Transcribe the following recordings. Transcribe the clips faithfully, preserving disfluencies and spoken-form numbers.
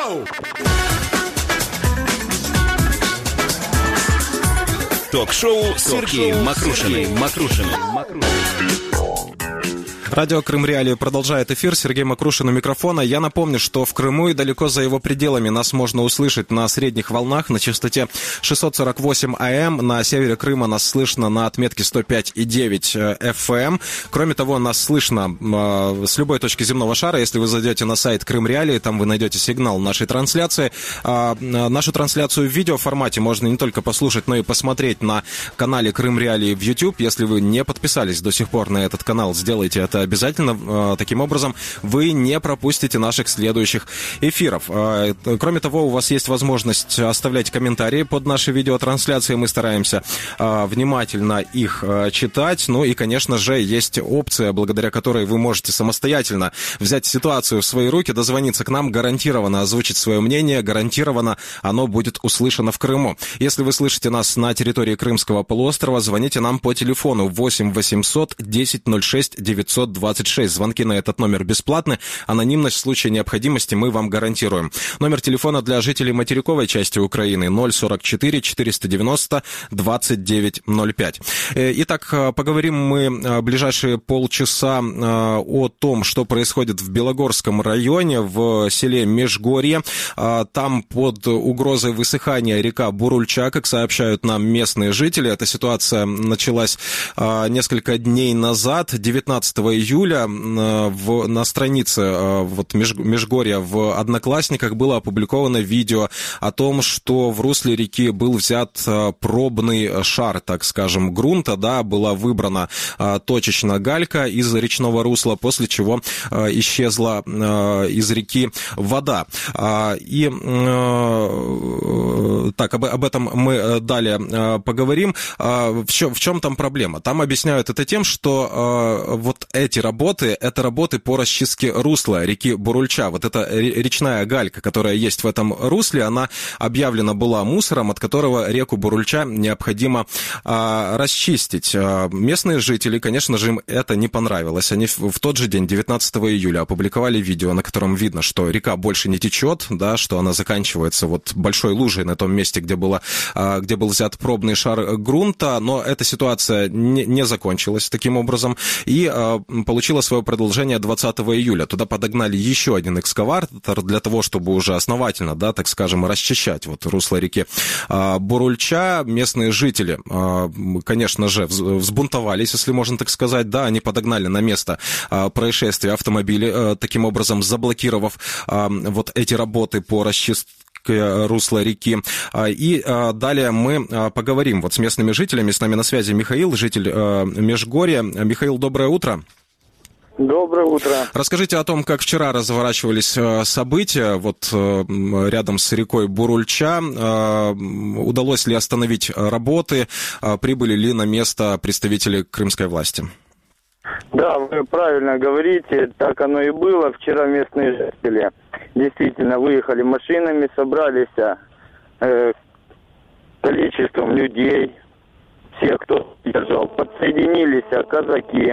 Ток-шоу Сергеем Мокрушиным. Радио Крым Реалии продолжает эфир. Сергей Мокрушин у микрофона. Я напомню, что в Крыму и далеко за его пределами нас можно услышать на средних волнах на частоте шестьсот сорок восемь АМ. На севере Крыма нас слышно на отметке сто пять и девять эф эм. Кроме того, нас слышно э, с любой точки земного шара. Если вы зайдете на сайт Крым Реалии, там вы найдете сигнал нашей трансляции. Э, нашу трансляцию в видеоформате можно не только послушать, но и посмотреть на канале Крым Реалии в YouTube. Если вы не подписались до сих пор на этот канал, сделайте это обязательно. Таким образом, вы не пропустите наших следующих эфиров. Кроме того, у вас есть возможность оставлять комментарии под нашей видеотрансляцией. Мы стараемся внимательно их читать. Ну и, конечно же, есть опция, благодаря которой вы можете самостоятельно взять ситуацию в свои руки, дозвониться к нам, гарантированно озвучить свое мнение, гарантированно оно будет услышано в Крыму. Если вы слышите нас на территории Крымского полуострова, звоните нам по телефону восемь восемьсот десять ноль шесть девятьсот двадцать шесть. Звонки на этот номер бесплатны. Анонимность в случае необходимости мы вам гарантируем. Номер телефона для жителей материковой части Украины ноль сорок четыре четыреста девяносто двадцать девять ноль пять. Итак, поговорим мы ближайшие полчаса о том, что происходит в Белогорском районе, в селе Межгорье. Там под угрозой высыхания река Бурульча, как сообщают нам местные жители. Эта ситуация началась несколько дней назад, девятнадцатого июля, в, на странице вот, Меж, Межгорья в Одноклассниках было опубликовано видео о том, что в русле реки был взят пробный шар, так скажем, грунта, да, была выбрана точечно галька из речного русла, после чего исчезла из реки вода. И так, об, об этом мы далее поговорим. В чем, в чем там проблема? Там объясняют это тем, что вот эти работы, это работы по расчистке русла реки Бурульча. Вот эта речная галька, которая есть в этом русле, она объявлена была мусором, от которого реку Бурульча необходимо а, расчистить. А, местные жители, конечно же, им это не понравилось. Они в, в тот же день, девятнадцатого июля, опубликовали видео, на котором видно, что река больше не течет, да, что она заканчивается вот большой лужей на том месте, где, было, а, где был взят пробный шар грунта, но эта ситуация не, не закончилась таким образом. И а, получила свое продолжение двадцатого июля. Туда подогнали еще один экскаватор для того, чтобы уже основательно, да, так скажем, расчищать вот русло реки Бурульча. Местные жители, конечно же, взбунтовались, если можно так сказать, да, они подогнали на место происшествия автомобили, таким образом заблокировав вот эти работы по расчистке русла реки. И далее мы поговорим вот с местными жителями. С нами на связи Михаил, житель Межгорья. Михаил, доброе утро. Доброе утро. Расскажите о том, как вчера разворачивались события вот рядом с рекой Бурульча. Удалось ли остановить работы? Прибыли ли на место представители крымской власти? Да, вы правильно говорите, так оно и было. Вчера местные жители действительно выехали машинами, собрались э, количеством людей, все, кто держал, подсоединились казаки.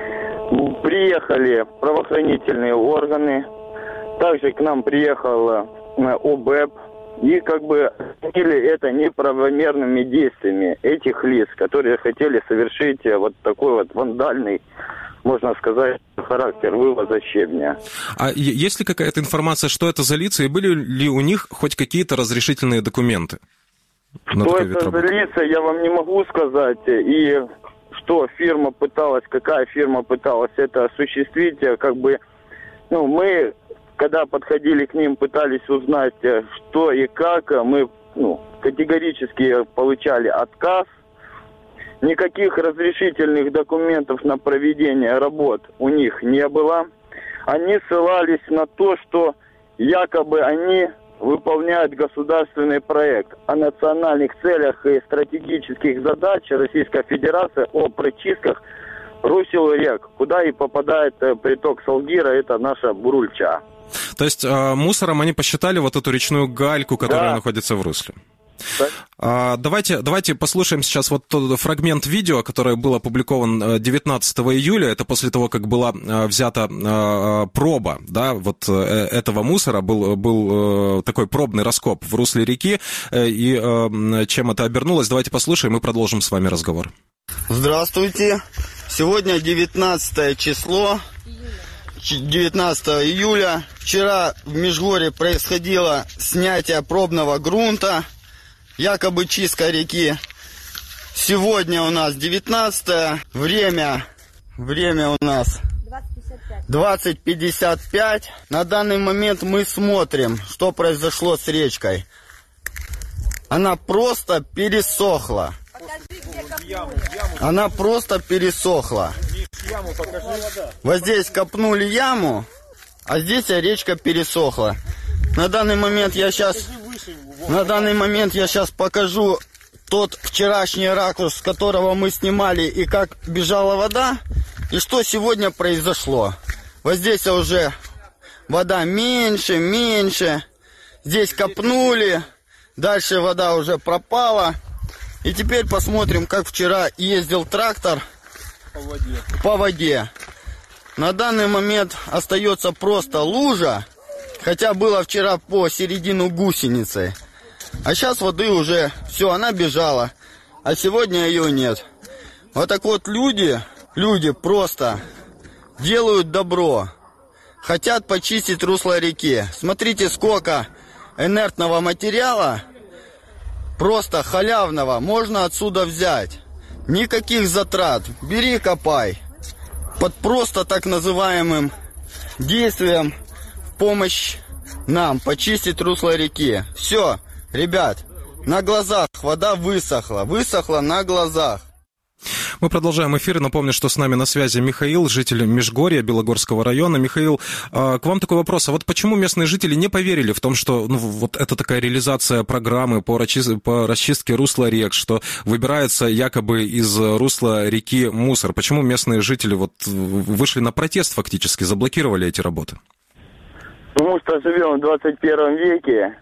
Приехали правоохранительные органы, также к нам приехал ОБЭП, и как бы объяснили это неправомерными действиями этих лиц, которые хотели совершить вот такой вот вандальный, можно сказать, характер вывоза щебня. А есть ли какая-то информация, что это за лица, и были ли у них хоть какие-то разрешительные документы? Что это за лица, я вам не могу сказать, и... Что фирма пыталась, какая фирма пыталась это осуществить, как бы, ну, мы, когда подходили к ним, пытались узнать, что и как, мы, ну, категорически получали отказ. Никаких разрешительных документов на проведение работ у них не было. Они ссылались на то, что якобы они выполняют государственный проект о национальных целях и стратегических задач Российской Федерации о прочистках русел рек, куда и попадает приток Салгира, это наша Бурульча. То есть мусором они посчитали вот эту речную гальку, которая да. находится в русле? А, давайте, давайте послушаем сейчас вот тот фрагмент видео, которое было опубликован девятнадцатого июля. Это после того, как была взята проба, да, вот этого мусора. Был, был такой пробный раскоп в русле реки. И чем это обернулось, давайте послушаем и продолжим с вами разговор. Здравствуйте. Сегодня девятнадцатое число, девятнадцатого июля. Вчера в Межгорье происходило снятие пробного грунта, якобы чистка реки. Сегодня у нас девятнадцатое, время, время у нас двадцать пятьдесят пять. На данный момент мы смотрим, что произошло с речкой. Она просто пересохла. Она просто пересохла. Вот здесь копнули яму, а здесь речка пересохла. На данный момент я сейчас, на данный момент я сейчас покажу тот вчерашний ракурс, с которого мы снимали, и как бежала вода, и что сегодня произошло. Вот здесь уже вода меньше, меньше. Здесь копнули, дальше вода уже пропала. И теперь посмотрим, как вчера ездил трактор по воде. по воде. На данный момент остается просто лужа, хотя было вчера по середину гусеницы. А сейчас воды уже, все, она бежала, а сегодня ее нет. Вот так вот люди, люди просто делают добро, хотят почистить русло реки. Смотрите, сколько инертного материала, просто халявного, можно отсюда взять. Никаких затрат. Бери, копай. Под просто так называемым действием в помощь нам почистить русло реки. Все, ребят, на глазах вода высохла. Высохла на глазах. Мы продолжаем эфир. Напомню, что с нами на связи Михаил, житель Межгорья, Белогорского района. Михаил, к вам такой вопрос. А вот почему местные жители не поверили в том, что ну, вот это такая реализация программы по расчистке, по расчистке русла рек, что выбирается якобы из русла реки мусор? Почему местные жители вот вышли на протест фактически, заблокировали эти работы? Потому что живем в двадцать первом веке.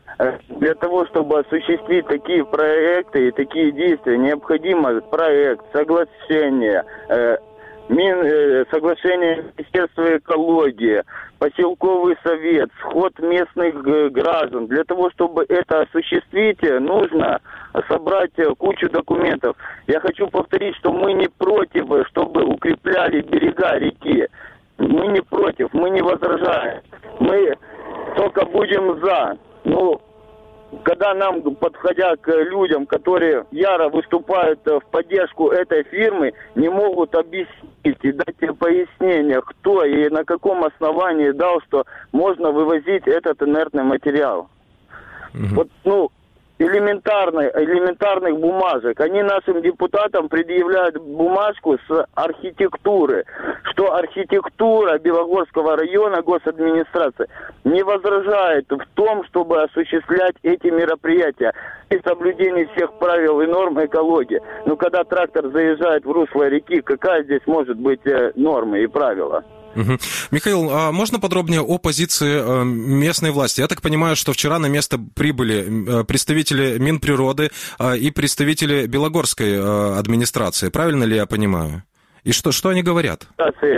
Для того, чтобы осуществить такие проекты и такие действия, необходимо проект, соглашение, э, мин, э, соглашение Министерства экологии, поселковый совет, сход местных э, граждан. Для того, чтобы это осуществить, нужно собрать кучу документов. Я хочу повторить, что мы не против, чтобы укрепляли берега реки. Мы не против, мы не возражаем. Мы только будем за. Ну, когда нам, подходя к людям, которые яро выступают в поддержку этой фирмы, не могут объяснить и дать пояснение, кто и на каком основании дал, что можно вывозить этот инертный материал. Угу. Вот, ну, элементарных, элементарных бумажек. Они нашим депутатам предъявляют бумажку с архитектуры, что архитектура Белогорского района госадминистрации не возражает в том, чтобы осуществлять эти мероприятия и соблюдение всех правил и норм экологии. Но когда трактор заезжает в русло реки, какая здесь может быть норма и правила? Угу. Михаил, а можно подробнее о позиции местной власти? Я так понимаю, что вчера на место прибыли представители Минприроды и представители Белогорской администрации. Правильно ли я понимаю? И что, что они говорят?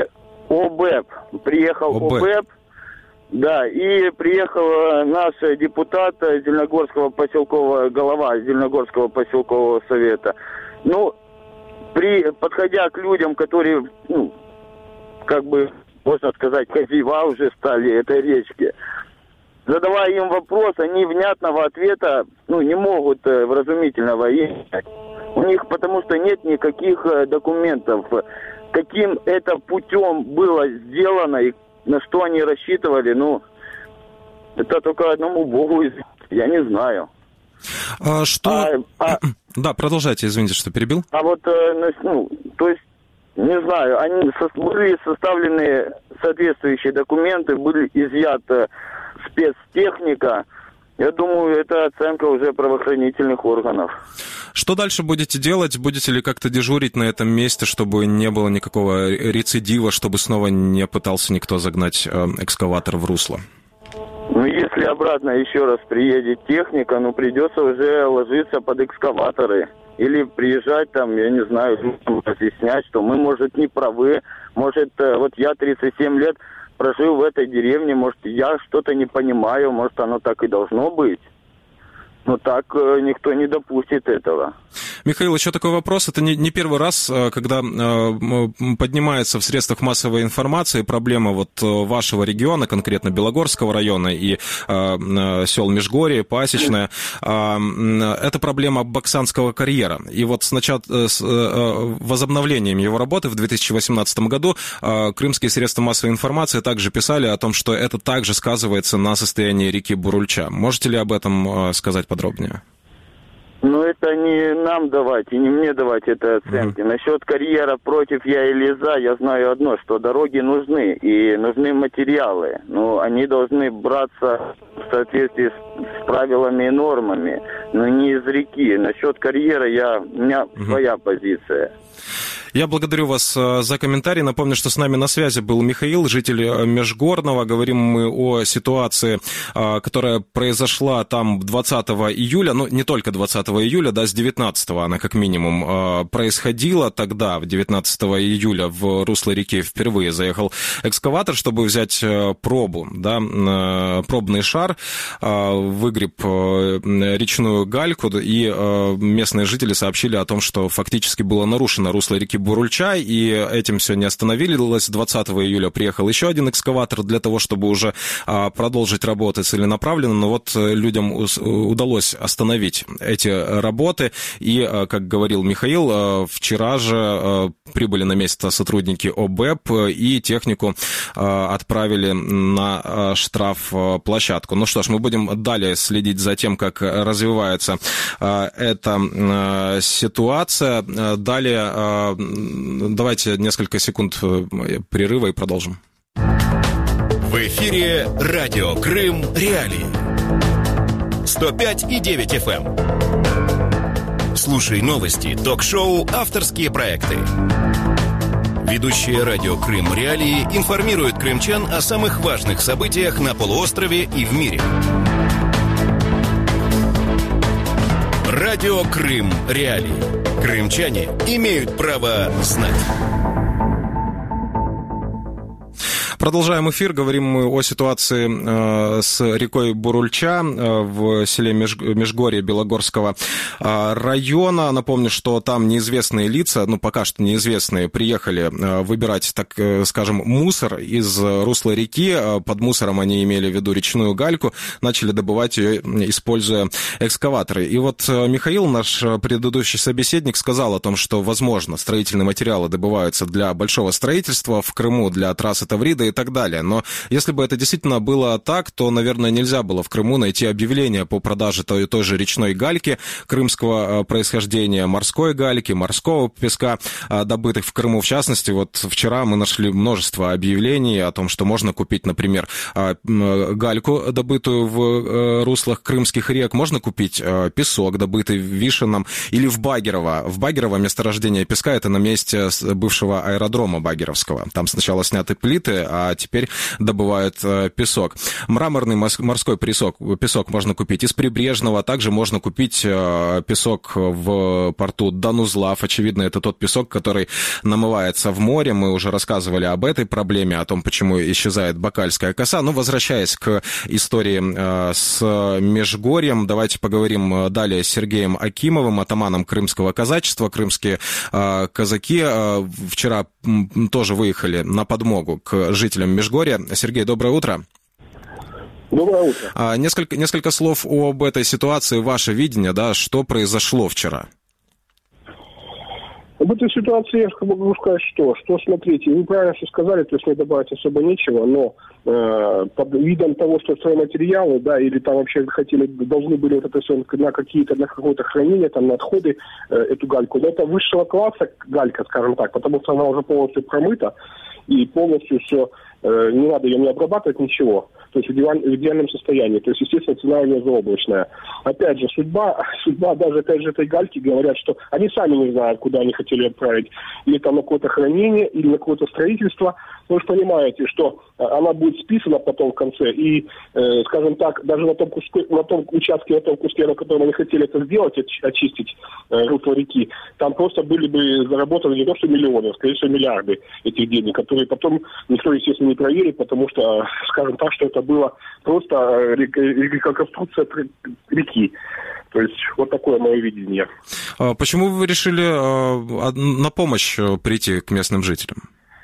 ОБЭП. Приехал ОБЭП. ОБЭП. Да, и приехал наш депутат Зеленогорского поселкового, глава Зеленогорского поселкового совета. Ну, при, подходя к людям, которые, ну, как бы, можно сказать, хозяева уже стали этой речки, задавая им вопрос, они внятного ответа, ну, не могут э, вразумительного иметь. У них потому что нет никаких э, документов, каким это путем было сделано и на что они рассчитывали, ну, это только одному Богу известно, я не знаю. А что... А, а... Да, продолжайте, извините, что перебил. А вот, э, ну, то есть, не знаю, они со- были составлены соответствующие документы, были изъята спецтехника. Я думаю, это оценка уже правоохранительных органов. Что дальше будете делать? Будете ли как-то дежурить на этом месте, чтобы не было никакого рецидива, чтобы снова не пытался никто загнать э, экскаватор в русло? Ну, если обратно еще раз приедет техника, ну, придется уже ложиться под экскаваторы. Или приезжать там, я не знаю, разъяснять, что мы, может, не правы. Может, вот я тридцать семь лет прожил в этой деревне, может, я что-то не понимаю, может, оно так и должно быть. Но так э, никто не допустит этого. Михаил, еще такой вопрос. Это не, не первый раз, когда э, поднимается в средствах массовой информации проблема вот вашего региона, конкретно Белогорского района и э, сел Межгорье, Пасечное. Э, это проблема Баксанского карьера. И вот с, начат, с э, возобновлением его работы в две тысячи восемнадцатом году э, крымские средства массовой информации также писали о том, что это также сказывается на состоянии реки Бурульча. Можете ли об этом э, сказать подробнее? Подробнее. Ну, это не нам давать и не мне давать это оценки. Mm-hmm. Насчет карьера против я или за, я знаю одно, что дороги нужны и нужны материалы. Но они должны браться в соответствии с, с правилами и нормами, но не из реки. Насчет карьера я, у меня mm-hmm. своя позиция. Я благодарю вас за комментарий. Напомню, что с нами на связи был Михаил, житель Межгорного. Говорим мы о ситуации, которая произошла там двадцатого июля, ну, не только двадцатого июля, да, с девятнадцатого она как минимум происходила. Тогда, девятнадцатого июля, в русло реки впервые заехал экскаватор, чтобы взять пробу, да, пробный шар, выгреб речную гальку, и местные жители сообщили о том, что фактически было нарушено русло реки Бурульча, и этим все не остановилось. двадцатого июля приехал еще один экскаватор для того, чтобы уже а, продолжить работы целенаправленно, но вот людям удалось остановить эти работы, и, а, как говорил Михаил, а, вчера же а, прибыли на место сотрудники ОБЭП и технику а, отправили на а, штрафплощадку. Ну что ж, мы будем далее следить за тем, как развивается а, эта а, ситуация. Далее а, давайте несколько секунд перерыва и продолжим. В эфире радио Крым Реалии. сто пять и девять эф эм. Слушай новости, ток-шоу, авторские проекты. Ведущие радио Крым Реалии информируют крымчан о самых важных событиях на полуострове и в мире. Радио Крым Реалии. Крымчане имеют право знать. Продолжаем эфир. Говорим мы о ситуации э, с рекой Бурульча э, в селе Меж... Межгорье Белогорского э, района. Напомню, что там неизвестные лица, ну, пока что неизвестные, приехали э, выбирать, так э, скажем, мусор из русла реки. Э, под мусором они имели в виду речную гальку, начали добывать ее, используя экскаваторы. И вот э, Михаил, наш предыдущий собеседник, сказал о том, что, возможно, строительные материалы добываются для большого строительства в Крыму, для трассы Таврида и так далее. Но если бы это действительно было так, то, наверное, нельзя было в Крыму найти объявление по продаже той, той же речной гальки крымского происхождения, морской гальки, морского песка, добытых в Крыму. В частности, вот вчера мы нашли множество объявлений о том, что можно купить, например, гальку, добытую в руслах крымских рек, можно купить песок, добытый в Вишенном или в Багерово. В Багерово месторождение песка — это на месте бывшего аэродрома Багеровского. Там сначала сняты плиты, а теперь добывают э, песок. Мраморный морской песок, песок можно купить из Прибрежного, также можно купить э, песок в порту Данузлав. Очевидно, это тот песок, который намывается в море. Мы уже рассказывали об этой проблеме, о том, почему исчезает Бакальская коса. Но возвращаясь к истории э, с Межгорьем, давайте поговорим далее с Сергеем Акимовым, атаманом крымского казачества. Крымские э, казаки э, вчера тоже выехали на подмогу к жителям Межгорья. Сергей, доброе утро. Доброе утро. А, несколько, несколько слов об этой ситуации, ваше видение, да, что произошло вчера? Об этой ситуации я могу сказать, что, что смотрите, вы правильно все сказали, то есть мне добавить особо нечего, но э, под видом того, что стройматериалы, да, или там вообще хотели, должны были вот это все на какие-то, на какое-то хранение, там, на отходы, э, эту гальку, но это высшего класса галька, скажем так, потому что она уже полностью промыта, и полностью все э, не надо ее не обрабатывать, ничего. То есть в, идеаль, в идеальном состоянии. То есть, естественно, цена у нее заоблачная. Опять же, судьба, судьба даже, опять же, этой гальки говорят, что они сами не знают, куда они хотели отправить. Или там на какое-то хранение, или на какое-то строительство. Вы же понимаете, что она будет списана потом в конце. И, э, скажем так, даже на том, куске, на том участке, на том куске, на котором они хотели это сделать, очистить э, русло реки, там просто были бы заработаны не то что миллионы, а скорее всего миллиарды этих денег, которые потом никто, естественно, не проверит, потому что, скажем так, что это было просто реконструкция реки. То есть вот такое мое видение. Почему вы решили на помощь прийти к местным жителям?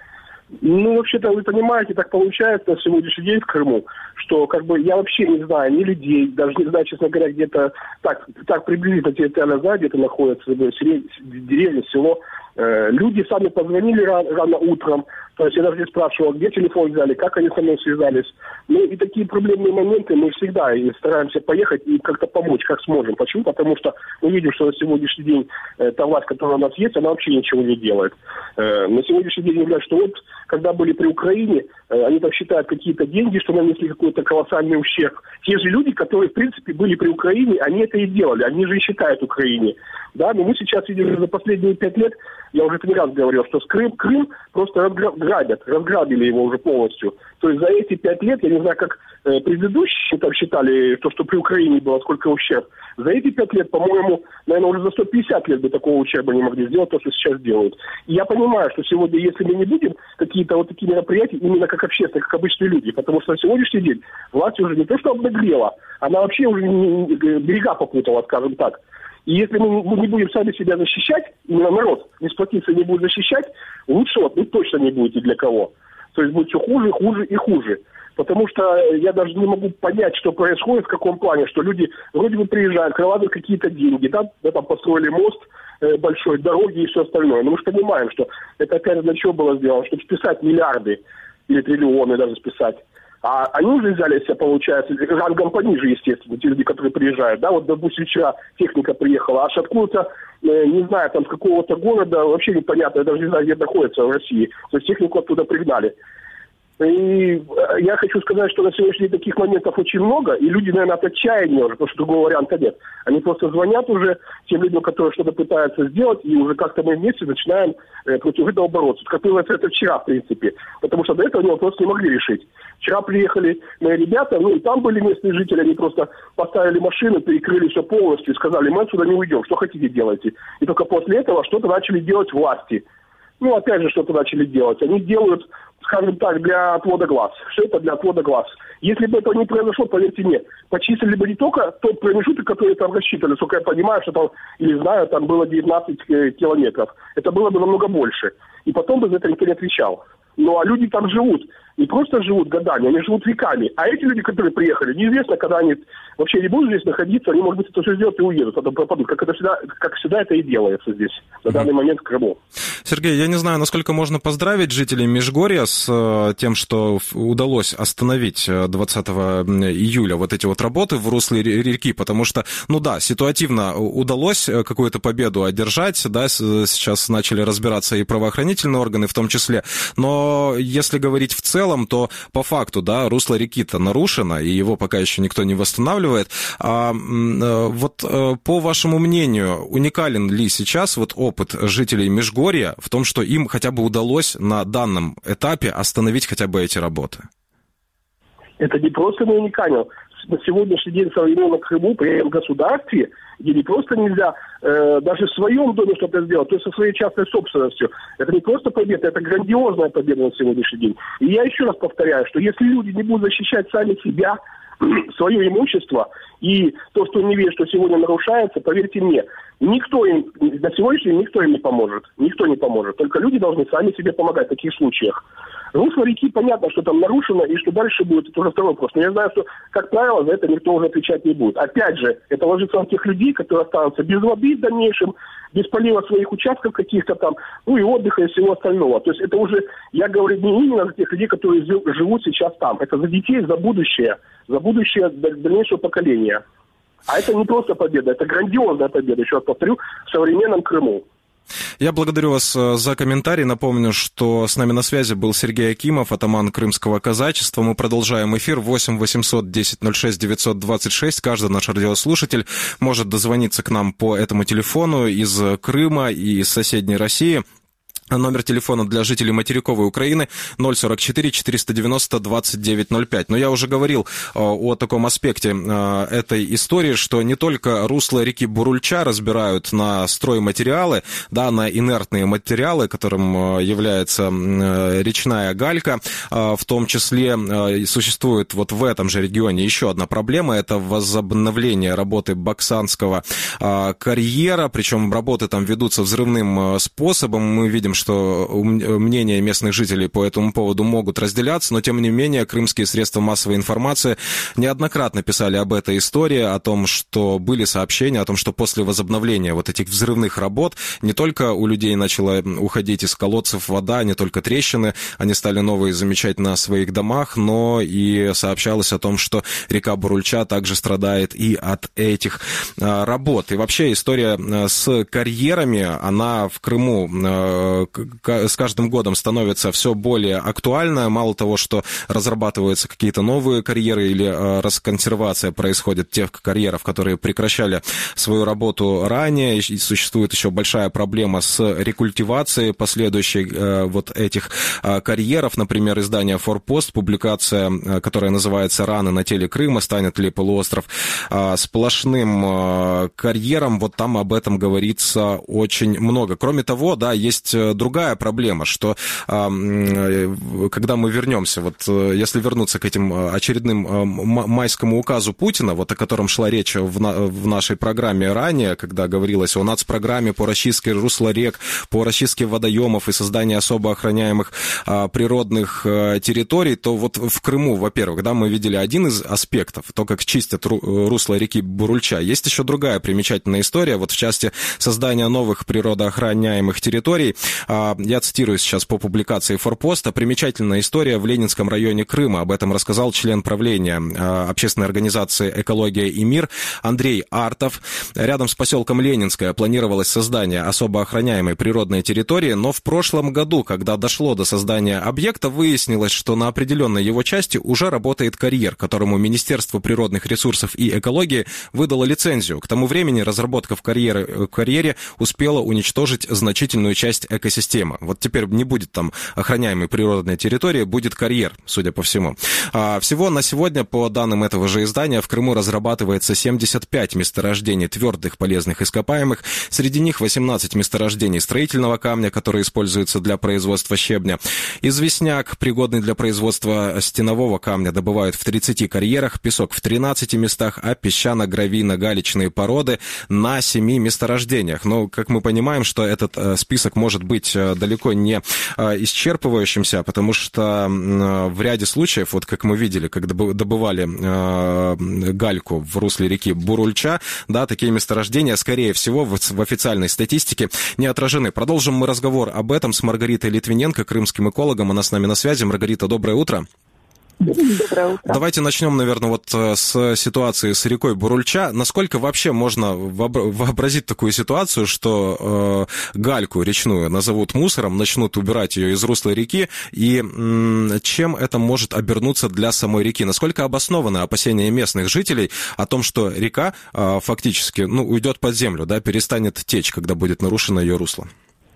Ну, вообще-то, вы понимаете, так получается на сегодняшний день в Крыму, что как бы я вообще не знаю ни людей, даже не знаю, честно говоря, где-то так, так приблизительно территориально знаю, где-то находится деревня, село. Э, люди сами позвонили рано, рано утром, то есть я даже не спрашивал, где телефон взяли, как они со мной связались. Ну и такие проблемные моменты мы всегда и стараемся поехать и как-то помочь, как сможем. Почему? Потому что мы видим, что на сегодняшний день э, та власть, которая у нас есть, она вообще ничего не делает. Э, на сегодняшний день является, что вот когда были при Украине, э, они там считают какие-то деньги, что нанесли какой-то колоссальный ущерб. Те же люди, которые, в принципе, были при Украине, они это и делали, они же и считают Украине. Да, но мы сейчас видим за последние пять лет, я уже это не раз говорил, что Крым, Крым просто разграбят, разграбили его уже полностью. То есть за эти пять лет, я не знаю, как э, предыдущие там считали, то, что при Украине было, сколько ущерб. За эти пять лет, по-моему, наверное, уже за сто пятьдесят лет бы такого ущерба не могли сделать, то, что сейчас делают. И я понимаю, что сегодня, если мы не будем какие-то вот такие мероприятия, именно как общественные, как обычные люди, потому что на сегодняшний день власть уже не то, что обнаглела, она вообще уже не, берега попутала, скажем так. И если мы не будем сами себя защищать, именно народ не сплотится и не будет защищать, лучше вот ну, точно не будет ни для кого. То есть будет все хуже, хуже и хуже. Потому что я даже не могу понять, что происходит, в каком плане, что люди вроде бы приезжают, вкладывают какие-то деньги, да, да там построили мост э, большой, дороги и все остальное. Но мы же понимаем, что это опять для чего было сделано, чтобы списать миллиарды или триллионы даже списать. А они уже взяли себя, получается, рангом пониже, естественно, те люди, которые приезжают. Да, вот, допустим, вчера техника приехала, аж откуда-то, э, не знаю, там, с какого-то города, вообще непонятно, я даже не знаю, где находится в России. То есть технику оттуда пригнали. И я хочу сказать, что на сегодняшний день таких моментов очень много, и люди, наверное, от отчаяния уже, потому что другого варианта нет. Они просто звонят уже тем людям, которые что-то пытаются сделать, и уже как-то мы вместе начинаем э, против этого бороться. Как было это вчера, в принципе, потому что до этого они вопрос не могли решить. Вчера приехали мои ребята, ну и там были местные жители, они просто поставили машину, перекрыли все полностью и сказали, мы отсюда не уйдем, что хотите делайте. И только после этого что-то начали делать власти. Ну, опять же, что-то начали делать. Они делают, скажем так, для отвода глаз. Все это для отвода глаз. Если бы этого не произошло, поверьте мне, почистили бы не только тот промежуток, который там рассчитывали, сколько я понимаю, что там, или знаю, там было девятнадцать километров. Это было бы намного больше. И потом бы за это никто не отвечал. Ну, а люди там живут. Не просто живут годами, они живут веками. А эти люди, которые приехали, неизвестно, когда они вообще не будут здесь находиться, они, может быть, это все сделают и уедут, потом пропадут. Как, это всегда, как всегда это и делается здесь, на данный момент в Крыму. Сергей, я не знаю, насколько можно поздравить жителей Межгорья с тем, что удалось остановить двадцатого июля вот эти вот работы в русле реки, потому что, ну да, ситуативно удалось какую-то победу одержать, да, сейчас начали разбираться и правоохранительные органы в том числе, но если говорить в целом, то по факту, да, русло реки-то нарушено, и его пока еще никто не восстанавливает. А, вот по вашему мнению, уникален ли сейчас вот опыт жителей Межгорья в том, что им хотя бы удалось на данном этапе остановить хотя бы эти работы? Это не просто не уникален. На сегодняшний день в современном Крыму, при этом государстве, где не просто нельзя э, даже в своем доме что-то сделать, то есть со своей частной собственностью. Это не просто победа, это грандиозная победа на сегодняшний день. И я еще раз повторяю, что если люди не будут защищать сами себя, свое имущество и то, что они видят, что сегодня нарушается, поверьте мне, никто им, на сегодняшний день никто им не поможет. Никто не поможет. Только люди должны сами себе помогать в таких случаях. Русло реки, понятно, что там нарушено, и что дальше будет, это уже второй вопрос. Но я знаю, что, как правило, за это никто уже отвечать не будет. Опять же, это ложится на тех людей, которые останутся без воды в дальнейшем, без полива своих участков каких-то там, ну и отдыха и всего остального. То есть это уже, я говорю, не именно за тех людей, которые живут сейчас там. Это за детей, за будущее, за будущее дальнейшего поколения. А это не просто победа, это грандиозная победа, еще раз повторю, в современном Крыму. Я благодарю вас за комментарий. Напомню, что с нами на связи был Сергей Акимов, атаман крымского казачества. Мы продолжаем эфир. восемь восемьсот десять ноль шесть девятьсот двадцать шесть. Каждый наш радиослушатель может дозвониться к нам по этому телефону из Крыма и из соседней России. Номер телефона для жителей материковой Украины ноль сорок четыре четыреста девяносто двадцать девять ноль пять. Но я уже говорил о таком аспекте этой истории, что не только русло реки Бурульча разбирают на стройматериалы, да, на инертные материалы, которым является речная галька, в том числе существует вот в этом же регионе еще одна проблема, это возобновление работы Баксанского карьера, причем работы там ведутся взрывным способом. Мы видим, что мнения местных жителей по этому поводу могут разделяться, но тем не менее крымские средства массовой информации неоднократно писали об этой истории, о том, что были сообщения, о том, что после возобновления вот этих взрывных работ не только у людей начала уходить из колодцев вода, не только трещины, они стали новые замечать на своих домах, но и сообщалось о том, что река Бурульча также страдает и от этих работ. И вообще история с карьерами, она в Крыму с каждым годом становится все более актуальна. Мало того, что разрабатываются какие-то новые карьеры или расконсервация происходит тех карьеров, которые прекращали свою работу ранее, и существует еще большая проблема с рекультивацией последующей вот этих карьеров. Например, издание «Форпост», публикация, которая называется «Раны на теле Крыма. Станет ли полуостров сплошным карьером?» Вот там об этом говорится очень много. Кроме того, да, есть другая проблема, что когда мы вернемся, вот если вернуться к этим очередным майскому указу Путина, вот о котором шла речь в, на, в нашей программе ранее, когда говорилось о нацпрограмме по расчистке русла рек, по расчистке водоемов и создании особо охраняемых а, природных а, территорий, то вот в Крыму, во-первых, да, мы видели один из аспектов, то, как чистят ру, русло реки Бурульча. Есть еще другая примечательная история, вот в части создания новых природоохраняемых территорий. Я цитирую сейчас по публикации «Форпоста». Примечательная история в Ленинском районе Крыма. Об этом рассказал член правления общественной организации «Экология и мир» Андрей Артов. Рядом с поселком Ленинское планировалось создание особо охраняемой природной территории, но в прошлом году, когда дошло до создания объекта, выяснилось, что на определенной его части уже работает карьер, которому Министерство природных ресурсов и экологии выдало лицензию. К тому времени разработка в карьере, в карьере успела уничтожить значительную часть экосистемы. Вот теперь не будет там охраняемой природной территории, будет карьер, судя по всему. А всего на сегодня, по данным этого же издания, в Крыму разрабатывается семьдесят пять месторождений твердых полезных ископаемых. Среди них восемнадцать месторождений строительного камня, которые используются для производства щебня. Известняк, пригодный для производства стенового камня, добывают в тридцати карьерах, песок в тринадцати местах, а песчано-гравийно-галечные породы на семи месторождениях. Но, как мы понимаем, что этот э, список может быть далеко не исчерпывающимся, потому что в ряде случаев, вот как мы видели, когда добывали гальку в русле реки Бурульча, да, такие месторождения, скорее всего, в официальной статистике не отражены. Продолжим мы разговор об этом с Маргаритой Литвиненко, крымским экологом. Она с нами на связи. Маргарита, доброе утро. Доброе утро. Давайте начнем, наверное, вот с ситуации с рекой Бурульча. Насколько вообще можно вообразить такую ситуацию, что э, гальку речную назовут мусором, начнут убирать ее из русла реки, и м, чем это может обернуться для самой реки? Насколько обоснованы опасения местных жителей о том, что река э, фактически ну, уйдет под землю, да, перестанет течь, когда будет нарушено ее русло?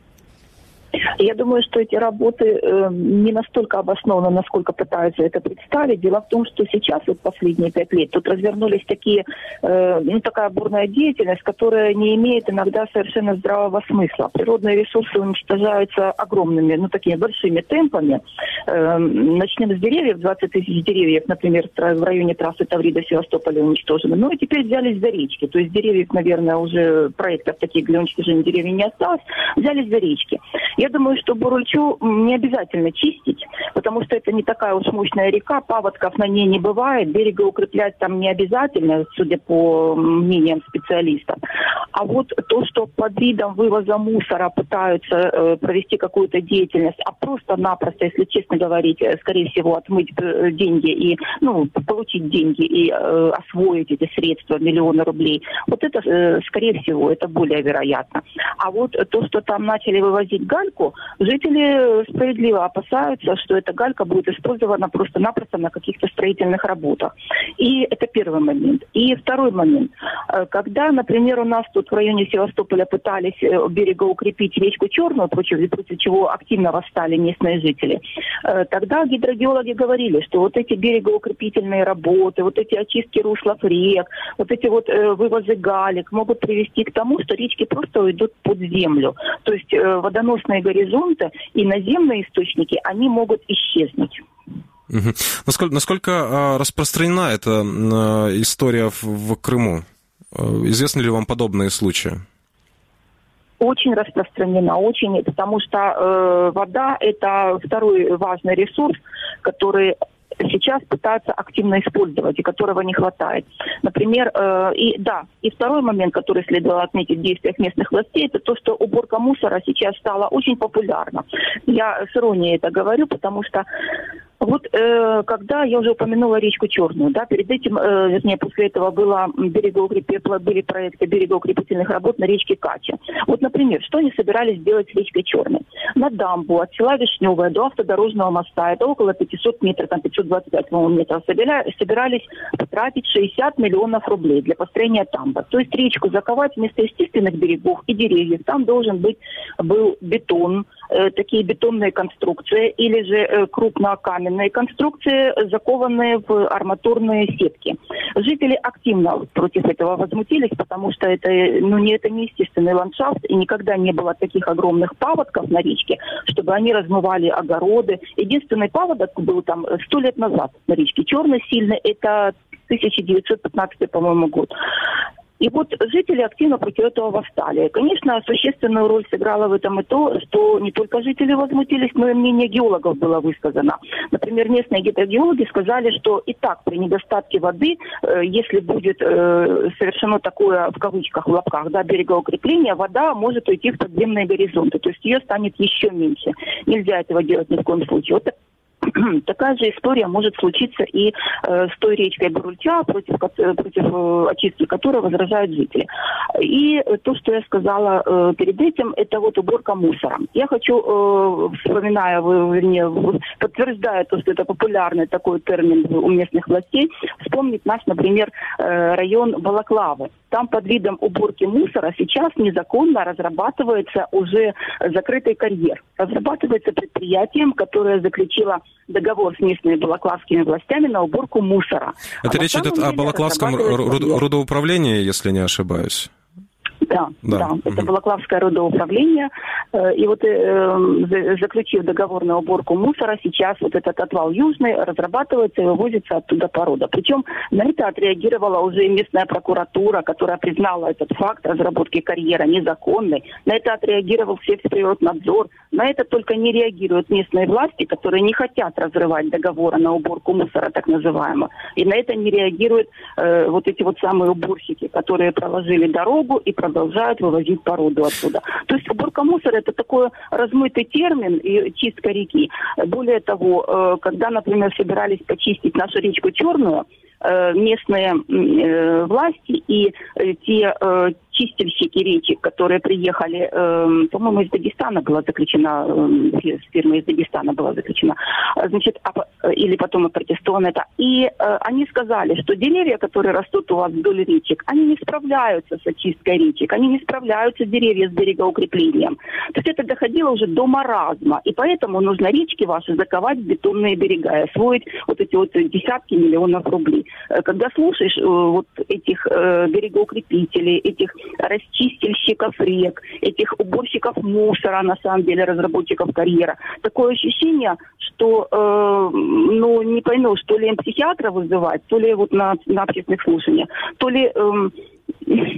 Я думаю, что эти работы э, не настолько обоснованы, насколько пытаются это представить. Дело в том, что сейчас, вот последние пять лет, тут развернулись такие, э, ну, такая бурная деятельность, которая не имеет иногда совершенно здравого смысла. Природные ресурсы уничтожаются огромными, ну, такими большими темпами. Э, начнем с деревьев. двадцать тысяч деревьев, например, в районе трассы Таврида-Севастополя уничтожены. Ну, и теперь взялись за речки. То есть деревьев, наверное, уже проектов таких для уничтожения деревьев не осталось. Взялись за речки. Я думаю, думаю, что Бурульчу не обязательно чистить, потому что это не такая уж мощная река, паводков на ней не бывает, берега укреплять там не обязательно, судя по мнениям специалистов. А вот то, что под видом вывоза мусора пытаются э, провести какую-то деятельность, а просто-напросто, если честно говорить, скорее всего, отмыть деньги и, ну, получить деньги и э, освоить эти средства, миллионы рублей, вот это, э, скорее всего, это более вероятно. А вот то, что там начали вывозить гальку, жители справедливо опасаются, что эта галька будет использована просто-напросто на каких-то строительных работах. И это первый момент. И второй момент. Когда, например, у нас тут в районе Севастополя пытались берега укрепить речку Черную, против, против чего активно восстали местные жители, тогда гидрогеологи говорили, что вот эти берегоукрепительные работы, вот эти очистки руслов рек, вот эти вот вывозы галек могут привести к тому, что речки просто уйдут под землю. То есть водоносные горизонты и наземные источники, они могут исчезнуть. Угу. Насколько, насколько распространена эта история в, в Крыму? Известны ли вам подобные случаи? Очень распространена, очень, потому что э, вода – это второй важный ресурс, который сейчас пытаются активно использовать и которого не хватает. Например, э, и да, и второй момент, который следовало отметить в действиях местных властей, это то, что уборка мусора сейчас стала очень популярна. Я с иронией это говорю, потому что вот э, когда я уже упомянула речку Черную, да, перед этим, э, вернее, после этого было берегоукреп... были проекты берегоукрепительных работ на речке Кача. Вот, например, что они собирались делать с речкой Черной? На дамбу от села Вишневое до автодорожного моста, это около пятьсот метров, там пятьсот двадцать пять метров, собирались потратить шестьдесят миллионов рублей для построения дамбы. То есть речку заковать вместо естественных берегов и деревьев. Там должен быть был бетон, э, такие бетонные конструкции, или же э, крупнокаменные конструкции, закованные в арматурные сетки. Жители активно против этого возмутились, потому что это, ну, не, это не естественный ландшафт, и никогда не было таких огромных паводков на речке, чтобы они размывали огороды. Единственный паводок был там сто лет назад на речке Черной сильный, это тысяча девятьсот пятнадцатый, по-моему, год. И вот жители активно против этого восстали. Конечно, существенную роль сыграло в этом и то, что не только жители возмутились, но и мнение геологов было высказано. Например, местные гидрогеологи сказали, что и так при недостатке воды, э, если будет э, совершено такое, в кавычках, в лапках, да, берегоукрепление, вода может уйти в подземные горизонты. То есть ее станет еще меньше. Нельзя этого делать ни в коем случае. Вот такая же история может случиться и э, с той речкой Бурульча, против, против э, очистки которой возражают жители. И то, что я сказала э, перед этим, это вот уборка мусора. Я хочу, э, вспоминая, вернее, подтверждая то, что это популярный такой термин у местных властей, вспомнить наш, например, э, район Балаклавы. Там под видом уборки мусора сейчас незаконно разрабатывается уже закрытый карьер. Разрабатывается предприятием, которое заключило договор с местными балаклавскими властями на уборку мусора. Это а речь идет о балаклавском рудоуправлении, если не ошибаюсь. Да, да, да. Это Балаклавское рудоуправление. И вот э, заключив договор на уборку мусора, сейчас вот этот отвал Южный разрабатывается и вывозится оттуда порода. Причем на это отреагировала уже и местная прокуратура, которая признала этот факт разработки карьера незаконной. На это отреагировал Сельсприроднадзор. На это только не реагируют местные власти, которые не хотят разрывать договора на уборку мусора, так называемого. И на это не реагируют э, вот эти вот самые уборщики, которые проложили дорогу и продолжают вывозить породу оттуда. То есть уборка мусора – это такой размытый термин и чистка реки. Более того, когда, например, собирались почистить нашу речку Черную, местные власти и те чистильщики речек, которые приехали, э, по-моему, из Дагестана была заключена, э, фирма из Дагестана была заключена, значит, а, или потом и протестовано это. И э, они сказали, что деревья, которые растут у вас вдоль речек, они не справляются с очисткой речек, они не справляются, деревья, с берегоукреплением. То есть это доходило уже до маразма, и поэтому нужно речки ваши заковать в бетонные берега и освоить вот эти вот десятки миллионов рублей. Когда слушаешь э, вот этих э, берегоукрепителей, этих расчистильщиков рек, этих уборщиков мусора, на самом деле, разработчиков карьера. Такое ощущение, что, э, ну, не поймешь, то ли им психиатра вызывать, то ли вот на, на общественных слушаниях, то ли... Э,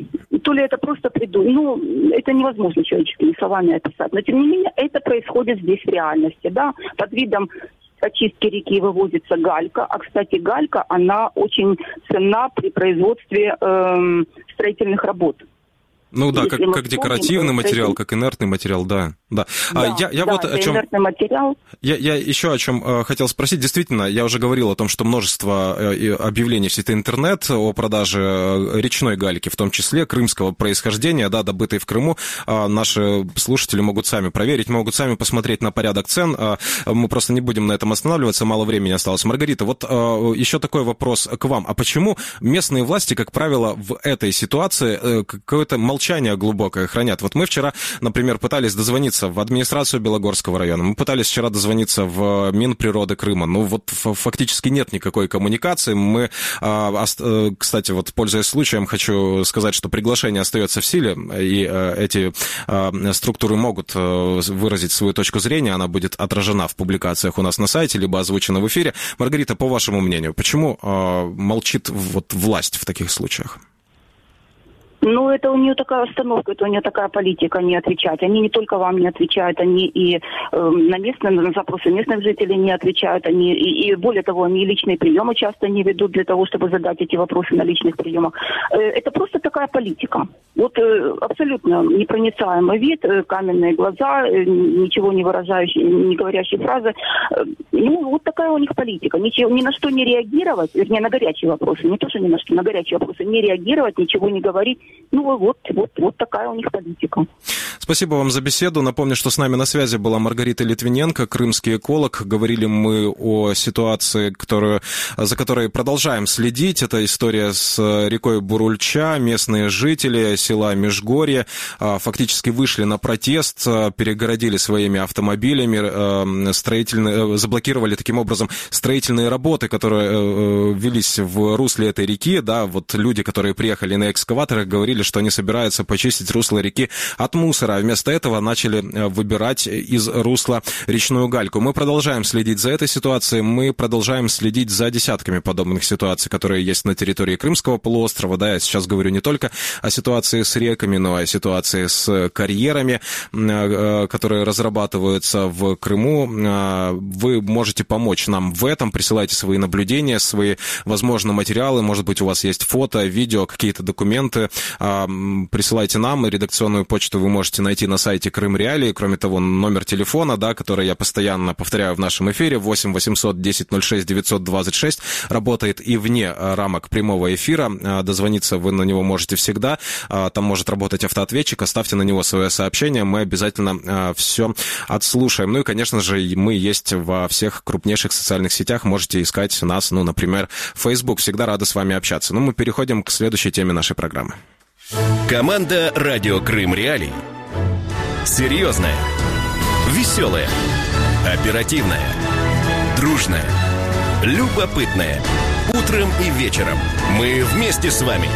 что ли, это просто придумано. Ну, это невозможно человеческими словами описать. Но, тем не менее, это происходит здесь в реальности, да, под видом очистки реки вывозится галька. А, кстати, галька, она очень ценна при производстве эм, строительных работ. Ну да, как, как декоративный материал, как инертный материал, да. Да, да, а, я, я да, вот о чем... инертный материал. Я, я еще о чем э, хотел спросить. Действительно, я уже говорил о том, что множество э, объявлений в сети интернет о продаже речной гальки, в том числе крымского происхождения, да, добытой в Крыму. Э, наши слушатели могут сами проверить, могут сами посмотреть на порядок цен. Э, мы просто не будем на этом останавливаться, мало времени осталось. Маргарита, вот э, еще такой вопрос к вам. А почему местные власти, как правило, в этой ситуации э, какое-то молчание глубокое хранят? Вот мы вчера, например, пытались дозвониться в администрацию Белогорского района. Мы пытались вчера дозвониться в Минприроды Крыма. Ну, вот фактически нет никакой коммуникации. Мы, кстати, вот пользуясь случаем, хочу сказать, что приглашение остается в силе, и эти структуры могут выразить свою точку зрения. Она будет отражена в публикациях у нас на сайте, либо озвучена в эфире. Маргарита, по вашему мнению, почему молчит вот власть в таких случаях? Ну, это у нее такая установка, это у нее такая политика, не отвечать. Они не только вам не отвечают, они и э, на местные, на запросы местных жителей не отвечают, они и, и более того, они личные приемы часто не ведут для того, чтобы задать эти вопросы на личных приемах. Э, это просто такая политика. Вот э, абсолютно непроницаемый вид, э, каменные глаза, э, ничего не выражающие, не говорящие фразы. Э, ну, вот такая у них политика. Ничего, ни на что не реагировать, вернее, на горячие вопросы, не то, что ни на что, на горячие вопросы, не реагировать, ничего не говорить. Ну, вот, вот, вот такая у них политика. Спасибо вам за беседу. Напомню, что с нами на связи была Маргарита Литвиненко, крымский эколог. Говорили мы о ситуации, которую, за которой продолжаем следить. Это история с рекой Бурульча. Местные жители села Межгорье фактически вышли на протест, перегородили своими автомобилями, строительные, заблокировали таким образом строительные работы, которые велись в русле этой реки. Да, вот люди, которые приехали на экскаваторах, говорили, что они собираются почистить русло реки от мусора, а вместо этого начали выбирать из русла речную гальку. Мы продолжаем следить за этой ситуацией, мы продолжаем следить за десятками подобных ситуаций, которые есть на территории Крымского полуострова. Да, я сейчас говорю не только о ситуации с реками, но и о ситуации с карьерами, которые разрабатываются в Крыму. Вы можете помочь нам в этом, присылайте свои наблюдения, свои, возможно, материалы, может быть, у вас есть фото, видео, какие-то документы. Присылайте нам, редакционную почту вы можете найти на сайте Крым Реалии. Кроме того, номер телефона, да, который я постоянно повторяю в нашем эфире, восемь восемьсот десять ноль шесть девятьсот двадцать шесть, работает и вне рамок прямого эфира. Дозвониться вы на него можете всегда. Там может работать автоответчик. Оставьте на него свое сообщение, мы обязательно все отслушаем. Ну и, конечно же, мы есть во всех крупнейших социальных сетях. Можете искать нас, ну, например, в Facebook. Всегда рады с вами общаться. Ну, мы переходим к следующей теме нашей программы. Команда «Радио Крым Реалии». Серьезная, веселая, оперативная, дружная, любопытная. Утром и вечером мы вместе с вами.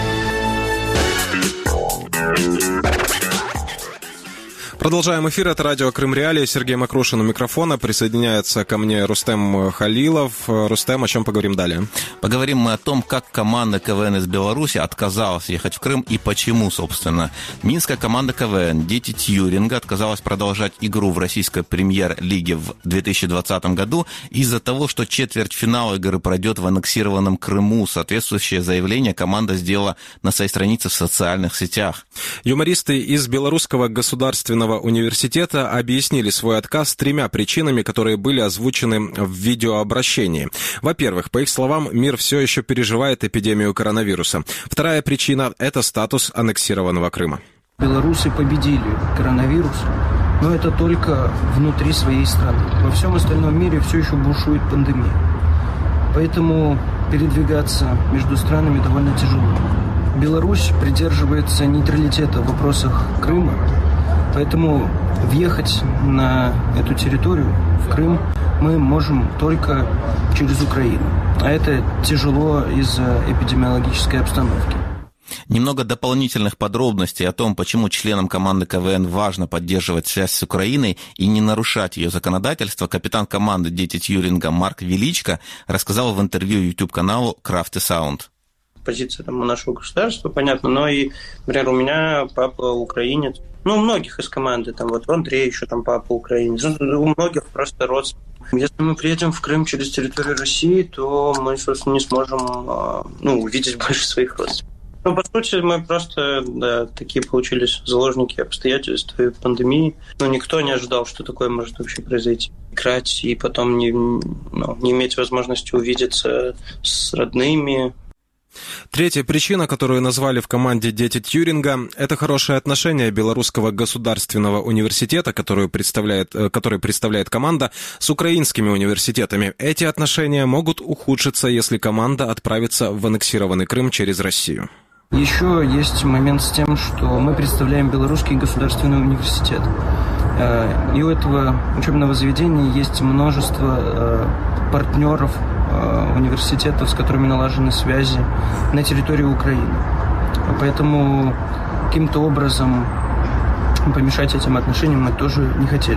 Продолжаем эфир. Это радио Крым Реалии. Сергей Макрушин у микрофона. Присоединяется ко мне Рустем Халилов. Рустем, о чем поговорим далее? Поговорим мы о том, как команда КВН из Беларуси отказалась ехать в Крым и почему, собственно. Минская команда КВН «Дети Тьюринга» отказалась продолжать игру в российской премьер-лиге в две тысячи двадцатом году из-за того, что четвертьфинал игры пройдет в аннексированном Крыму. Соответствующее заявление команда сделала на своей странице в социальных сетях. Юмористы из Белорусского государственного университета объяснили свой отказ тремя причинами, которые были озвучены в видеообращении. Во-первых, по их словам, мир все еще переживает эпидемию коронавируса. Вторая причина – это статус аннексированного Крыма. Белорусы победили коронавирус, но это только внутри своей страны. Во всем остальном мире все еще бушует пандемия. Поэтому передвигаться между странами довольно тяжело. Беларусь придерживается нейтралитета в вопросах Крыма. Поэтому въехать на эту территорию, в Крым, мы можем только через Украину. А это тяжело из-за эпидемиологической обстановки. Немного дополнительных подробностей о том, почему членам команды КВН важно поддерживать связь с Украиной и не нарушать ее законодательство, капитан команды «Дети Тьюринга» Марк Величко рассказал в интервью YouTube-каналу Craft Sound. позиция там, у нашего государства, понятно, но и, например, у меня папа украинец. Ну, у многих из команды, там вот у Андрея еще там папа украинец, у многих просто родственников. Если мы приедем в Крым через территорию России, то мы, собственно, не сможем ну, увидеть больше своих родственников. Ну, по сути, мы просто, да, такие получились заложники обстоятельств и пандемии. Ну, никто не ожидал, что такое может вообще произойти. Играть и потом не, ну, не иметь возможности увидеться с родными. Третья причина, которую назвали в команде «Дети Тьюринга», это хорошее отношение Белорусского государственного университета, который представляет, который представляет команда, с украинскими университетами. Эти отношения могут ухудшиться, если команда отправится в аннексированный Крым через Россию. Еще есть момент с тем, что мы представляем Белорусский государственный университет. И у этого учебного заведения есть множество партнеров, университетов, с которыми налажены связи на территории Украины. Поэтому каким-то образом помешать этим отношениям мы тоже не хотели.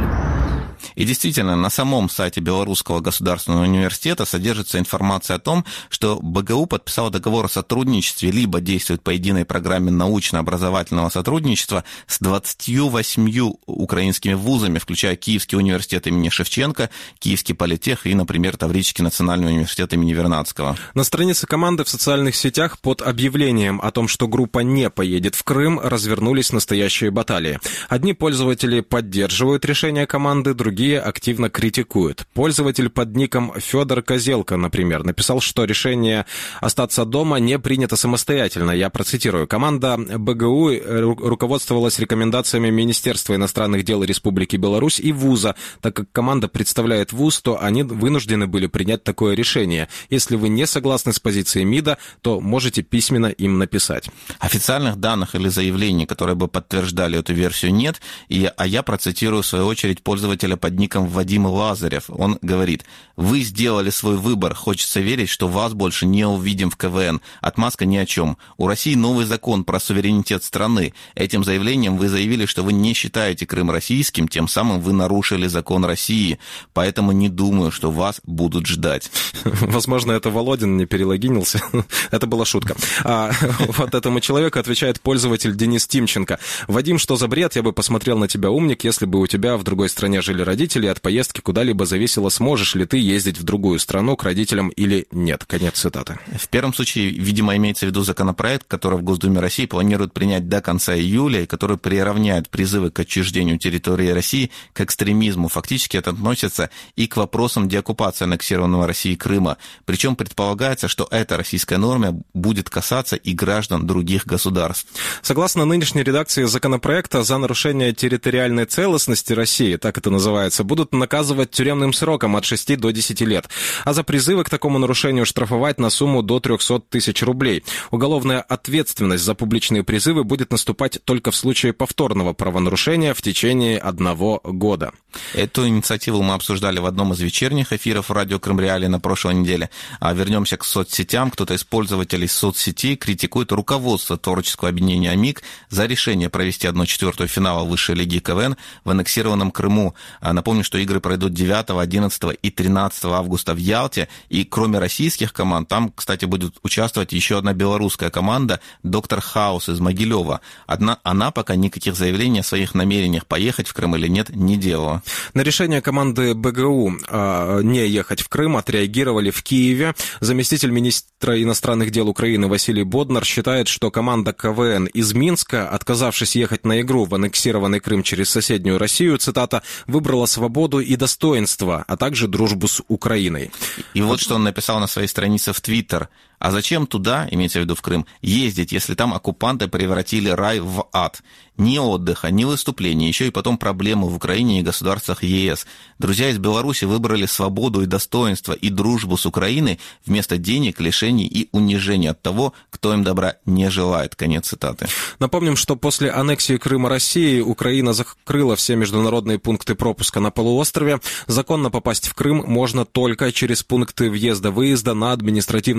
И действительно, на самом сайте Белорусского государственного университета содержится информация о том, что БГУ подписал договор о сотрудничестве, либо действует по единой программе научно-образовательного сотрудничества с двадцатью восьмью украинскими вузами, включая Киевский университет имени Шевченко, Киевский политех и, например, Таврический национальный университет имени Вернадского. На странице команды в социальных сетях под объявлением о том, что группа не поедет в Крым, развернулись настоящие баталии. Одни пользователи поддерживают решение команды, другие активно критикуют. Пользователь под ником Федор Козелко, например, написал, что решение остаться дома не принято самостоятельно. Я процитирую. Команда БГУ руководствовалась рекомендациями Министерства иностранных дел Республики Беларусь и вуза. Так как команда представляет вуз, то они вынуждены были принять такое решение. Если вы не согласны с позицией МИДа, то можете письменно им написать. Официальных данных или заявлений, которые бы подтверждали эту версию, нет. И, а я процитирую, в свою очередь, пользователя под ником Вадим Лазарев. Он говорит: «Вы сделали свой выбор. Хочется верить, что вас больше не увидим в КВН. Отмазка ни о чем. У России новый закон про суверенитет страны. Этим заявлением вы заявили, что вы не считаете Крым российским, тем самым вы нарушили закон России. Поэтому не думаю, что вас будут ждать». Возможно, это Володин не перелогинился. Это была шутка. А вот этому человеку отвечает пользователь Денис Тимченко. «Вадим, что за бред? Я бы посмотрел на тебя, умник, если бы у тебя в другой стране жили родители, от поездки куда-либо зависело, сможешь ли ты ездить в другую страну к родителям или нет». Конец цитаты. В первом случае, видимо, имеется в виду законопроект, который в Госдуме России планируют принять до конца июля, и который приравняет призывы к отчуждению территории России к экстремизму. Фактически это относится и к вопросам деоккупации аннексированного Россией Крыма. Причем предполагается, что эта российская норма будет касаться и граждан других государств. Согласно нынешней редакции законопроекта, за нарушение территориальной целостности России, так это называется, будут наказывать тюремным сроком от шести до десяти лет, а за призывы к такому нарушению штрафовать на сумму до триста тысяч рублей. Уголовная ответственность за публичные призывы будет наступать только в случае повторного правонарушения в течение одного года. Эту инициативу мы обсуждали в одном из вечерних эфиров радио Крым Реалии на прошлой неделе. А вернемся к соцсетям. Кто-то из пользователей соцсети критикует руководство творческого объединения АМИК за решение провести одну четвертую финала высшей лиги КВН в аннексированном Крыму. Напомню, что игры пройдут девятого, одиннадцатого и тринадцатого августа в Ялте. И кроме российских команд, там, кстати, будет участвовать еще одна белорусская команда «Доктор Хаус» из Могилева. Одна, она пока никаких заявлений о своих намерениях поехать в Крым или нет не делала. На решение команды БГУ э, не ехать в Крым отреагировали в Киеве. Заместитель министра иностранных дел Украины Василий Боднар считает, что команда КВН из Минска, отказавшись ехать на игру в аннексированный Крым через соседнюю Россию, цитата, выбрала свободу и достоинство, а также дружбу с Украиной. И вот что он написал на своей странице в Твиттер. А зачем туда, имеется в виду в Крым, ездить, если там оккупанты превратили рай в ад? Ни отдыха, ни выступлений, еще и потом проблемы в Украине и государствах ЕС. Друзья из Беларуси выбрали свободу и достоинство и дружбу с Украиной вместо денег, лишений и унижения от того, кто им добра не желает. Конец цитаты. Напомним, что после аннексии Крыма России Украина закрыла все международные пункты пропуска на полуострове. Законно попасть в Крым можно только через пункты въезда-выезда на административной границе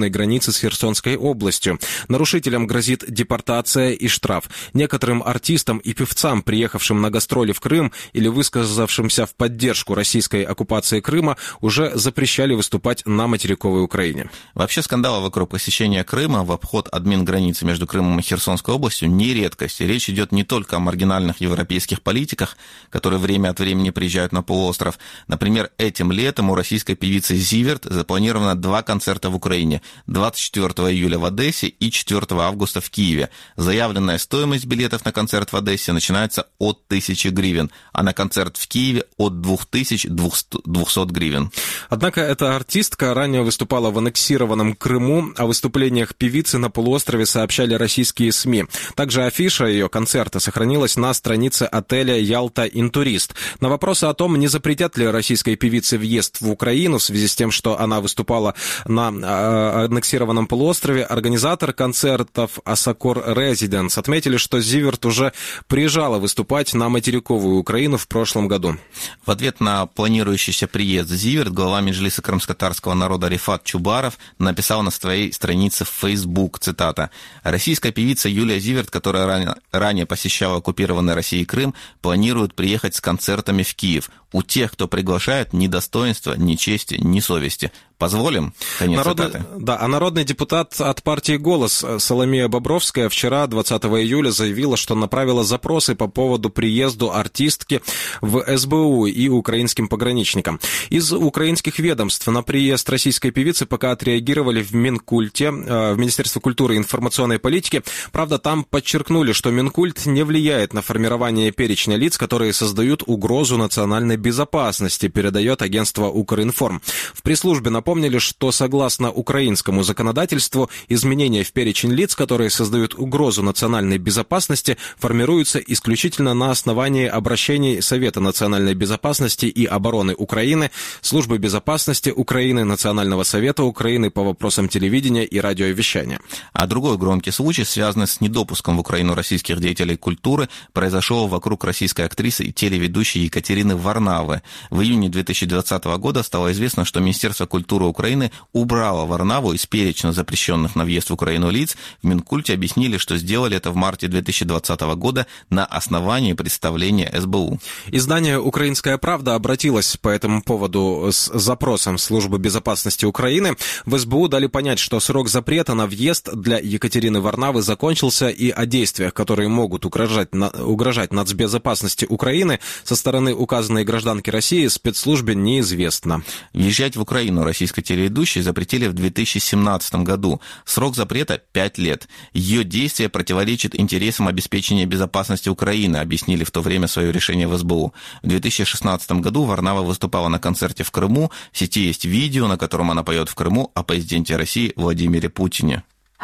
границы с Херсонской областью. Нарушителям грозит депортация и штраф. Некоторым артистам и певцам, приехавшим на гастроли в Крым или высказавшимся в поддержку российской оккупации Крыма, уже запрещали выступать на материковой Украине. Вообще скандалы вокруг посещения Крыма в обход админ-границы между Крымом и Херсонской областью не редкость. Речь идет не только о маргинальных европейских политиках, которые время от времени приезжают на полуостров. Например, этим летом у российской певицы Зиверт запланировано два концерта в Украине. двадцать четвёртого июля в Одессе и четвёртого августа в Киеве. Заявленная стоимость билетов на концерт в Одессе начинается от тысячи гривен, а на концерт в Киеве от двух тысяч двухсот гривен. Однако эта артистка ранее выступала в аннексированном Крыму. О выступлениях певицы на полуострове сообщали российские СМИ. Также афиша ее концерта сохранилась на странице отеля «Ялта Интурист». На вопросы о том, не запретят ли российской певице въезд в Украину в связи с тем, что она выступала на э, аннексированном полуострове, организатор концертов «Асакор Резиденс» отметили, что Зиверт уже приезжала выступать на материковую Украину в прошлом году. В ответ на планирующийся приезд Зиверт глава Меджлиса крымско-татарского народа Рифат Чубаров написал на своей странице в Facebook, цитата: «Российская певица Юлия Зиверт, которая ранее, ранее посещала оккупированный Россией Крым, планирует приехать с концертами в Киев. У тех, кто приглашает, ни достоинства, ни чести, ни совести. Позволим?» Конец Народный, цитаты. да, а народный депутат от партии «Голос» Соломея Бобровская вчера, двадцатого июля, заявила, что направила запросы по поводу приезду артистки в эс бэ у и украинским пограничникам. Из украинских ведомств на приезд российской певицы пока отреагировали в Минкульте, в Министерстве культуры и информационной политики. Правда, там подчеркнули, что Минкульт не влияет на формирование перечня лиц, которые создают угрозу национальной безопасности, передает агентство «Укринформ». В пресс-службе напомнили, что согласно украинскому законодательству изменения в перечень лиц, которые создают угрозу национальной безопасности, формируются исключительно на основании обращений Совета национальной безопасности и обороны Украины, Службы безопасности Украины, Национального совета Украины по вопросам телевидения и радиовещания. А другой громкий случай, связанный с недопуском в Украину российских деятелей культуры, произошел вокруг российской актрисы и телеведущей Екатерины Варнавы. В июне две тысячи двадцатого года стало известно, что Министерство культуры Украины убрало Варнаву из перечня запрещенных на въезд в Украину лиц. В Минкульте объяснили, что сделали это в марте две тысячи двадцатого года на основании представления эс бэ у. Издание «Украинская правда» обратилось по этому поводу с запросом в Службу безопасности Украины. В эс бэ у дали понять, что срок запрета на въезд для Екатерины Варнавы закончился, и о действиях, которые могут угрожать, угрожать нацбезопасности Украины со стороны указанной гражданки России, спецслужбе неизвестно. Въезжать в Украину российской телеведущей запретили в две тысячи семнадцатом году. Срок запрета – пять лет. Ее действие противоречит интересам обеспечения безопасности Украины, объяснили в то время свое решение в эс бэ у. В две тысячи шестнадцатом году Варнава выступала на концерте в Крыму. В сети есть видео, на котором она поет в Крыму о президенте России Владимире Путине.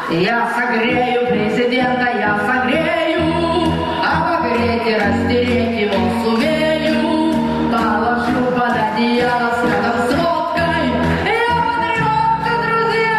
Я согрею президента, я согрею, обогреть и растереть его сумею, положу под одеяло с рядом с водкой. Я патриотка, друзья,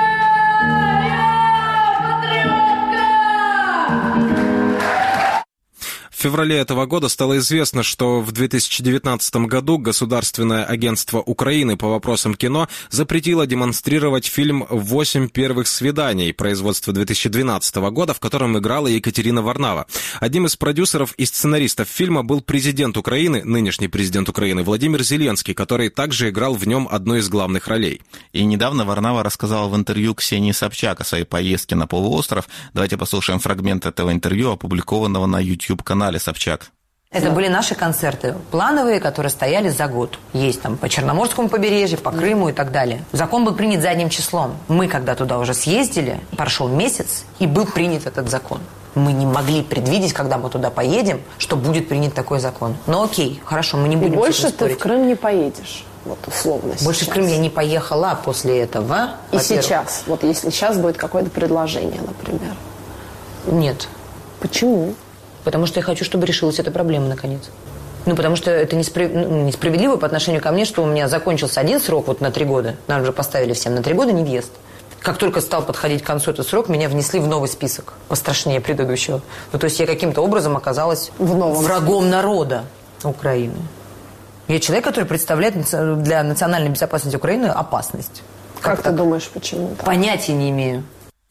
я патриотка. В феврале этого года стало известно, что в две тысячи девятнадцатом году Государственное агентство Украины по вопросам кино запретило демонстрировать фильм «Восемь первых свиданий» производства две тысячи двенадцатого года, в котором играла Екатерина Варнава. Одним из продюсеров и сценаристов фильма был президент Украины, нынешний президент Украины Владимир Зеленский, который также играл в нем одну из главных ролей. И недавно Варнава рассказала в интервью Ксении Собчак о своей поездке на полуостров. Давайте послушаем фрагмент этого интервью, опубликованного на YouTube-канале Собчак. Это были наши концерты плановые, которые стояли за год. Есть там по Черноморскому побережью, по Крыму и так далее. Закон был принят задним числом. Мы, когда туда уже съездили, прошел месяц, и был принят этот закон. Мы не могли предвидеть, когда мы туда поедем, что будет принят такой закон. Но окей, хорошо, мы не будем. И больше ты в Крым не поедешь. Вот условно Больше сейчас. в Крым я не поехала после этого. И сейчас. Вот если сейчас будет какое-то предложение, например. Нет. Почему? Потому что я хочу, чтобы решилась эта проблема наконец. Ну, потому что это неспри... ну, несправедливо по отношению ко мне, что у меня закончился один срок вот на три года. Нам же поставили всем на три года не въезд. Как только стал подходить к концу этот срок, меня внесли в новый список, пострашнее предыдущего. Ну, то есть я каким-то образом оказалась в новом врагом списке. Народа Украины. Я человек, который представляет для национальной безопасности Украины опасность. Как, как ты так? думаешь, почему? Понятия не имею.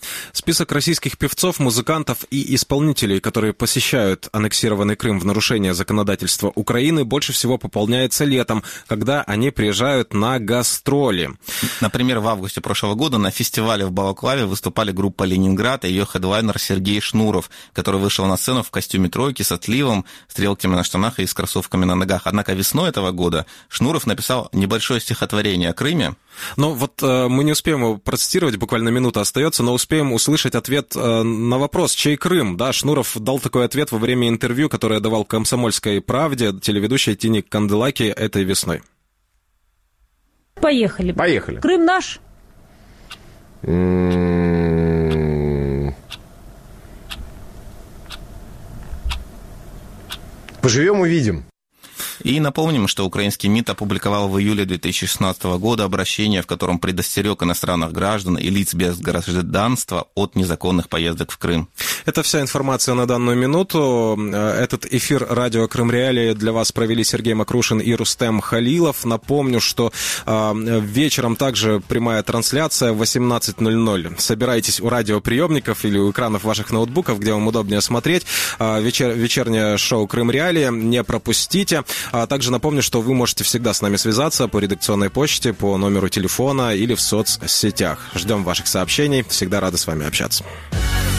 Список российских певцов, музыкантов и исполнителей, которые посещают аннексированный Крым в нарушение законодательства Украины, больше всего пополняется летом, когда они приезжают на гастроли. Например, в августе прошлого года на фестивале в Балаклаве выступали группа «Ленинград» и ее хедлайнер Сергей Шнуров, который вышел на сцену в костюме тройки с отливом, стрелками на штанах и с кроссовками на ногах. Однако весной этого года Шнуров написал небольшое стихотворение о Крыме. Ну вот э, мы не успеем его процитировать, буквально минута остается, но успеем услышать ответ э, на вопрос, чей Крым. Да, Шнуров дал такой ответ во время интервью, которое давал «Комсомольской правде» телеведущей Тине Канделаки этой весной. Поехали. Поехали. Крым наш. Поживем, увидим. И напомним, что украинский МИД опубликовал в июле две тысячи шестнадцатого года обращение, в котором предостерег иностранных граждан и лиц без гражданства от незаконных поездок в Крым. Это вся информация на данную минуту. Этот эфир «Радио Крым Реалии» для вас провели Сергей Макрушин и Рустем Халилов. Напомню, что вечером также прямая трансляция в восемнадцать ноль ноль. Собирайтесь у радиоприемников или у экранов ваших ноутбуков, где вам удобнее смотреть. Вечер, вечернее шоу «Крым Реалии». Не пропустите. А также напомню, что вы можете всегда с нами связаться по редакционной почте, по номеру телефона или в соцсетях. Ждем ваших сообщений. Всегда рады с вами общаться.